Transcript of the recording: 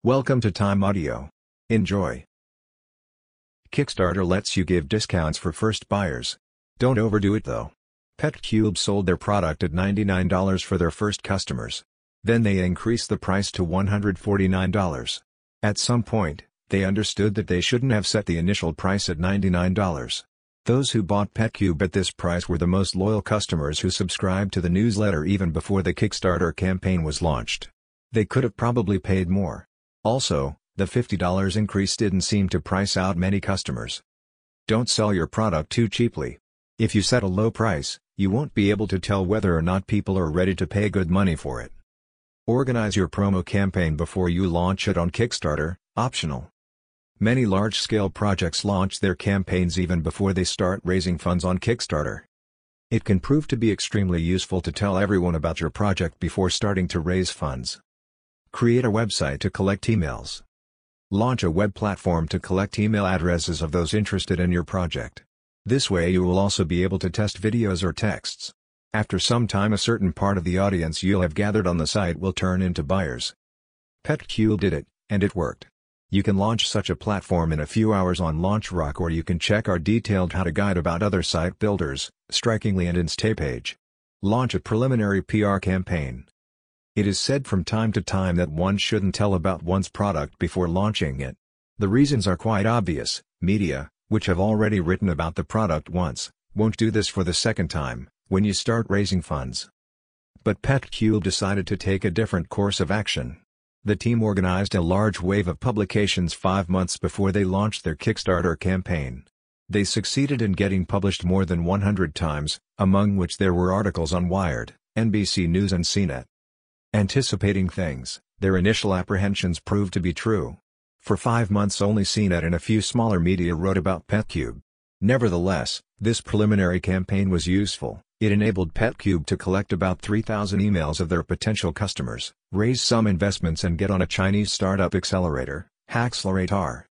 Welcome to Time Audio. Enjoy. Kickstarter lets you give discounts for first buyers. Don't overdo it though. PetCube sold their product at $99 for their first customers. Then they increased the price to $149. At some point, they understood that they shouldn't have set the initial price at $99. Those who bought PetCube at this price were the most loyal customers who subscribed to the newsletter even before the Kickstarter campaign was launched. They could have probably paid more. Also, the $50 increase didn't seem to price out many customers. Don't sell your product too cheaply. If you set a low price, you won't be able to tell whether or not people are ready to pay good money for it. Organize your promo campaign before you launch it on Kickstarter, optional. Many large-scale projects launch their campaigns even before they start raising funds on Kickstarter. It can prove to be extremely useful to tell everyone about your project before starting to raise funds. Create a website to collect emails. Launch a web platform to collect email addresses of those interested in your project. This way you will also be able to test videos or texts. After some time, a certain part of the audience you'll have gathered on the site will turn into buyers. PetCube did it, and it worked. You can launch such a platform in a few hours on LaunchRock, or you can check our detailed how-to guide about other site builders, Strikingly and Instapage. Launch a preliminary PR campaign. It is said from time to time that one shouldn't tell about one's product before launching it. The reasons are quite obvious. Media, which have already written about the product once, won't do this for the second time, when you start raising funds. But PetCube decided to take a different course of action. The team organized a large wave of publications 5 months before they launched their Kickstarter campaign. They succeeded in getting published more than 100 times, among which there were articles on Wired, NBC News and CNET. Anticipating things, their initial apprehensions proved to be true. For 5 months only CNET and a few smaller media wrote about PetCube. Nevertheless, this preliminary campaign was useful. It enabled PetCube to collect about 3,000 emails of their potential customers, raise some investments and get on a Chinese startup accelerator, Hackcelerate.